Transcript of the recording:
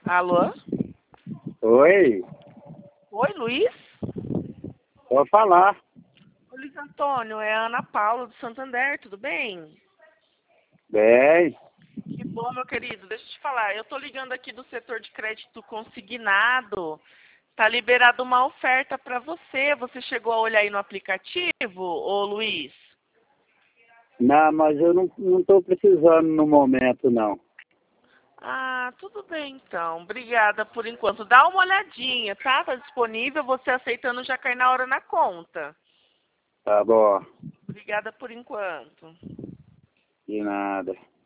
Alô? Oi, Oi, Luiz? pode falar. Ô, Luiz Antônio, é a Ana Paula do Santander, tudo bem? Bem, Que bom, meu querido. Deixa eu te falar, eu tô ligando aqui do setor de crédito consignado. Tá liberada uma oferta para você. Você chegou a olhar aí no aplicativo, ô Luiz? não, mas eu não estou precisando no momento, não. Ah, tudo bem então. Obrigada por enquanto. Dá uma olhadinha, tá? Tá disponível, você aceitando já cai na hora na conta. Tá bom, Obrigada por enquanto. de nada.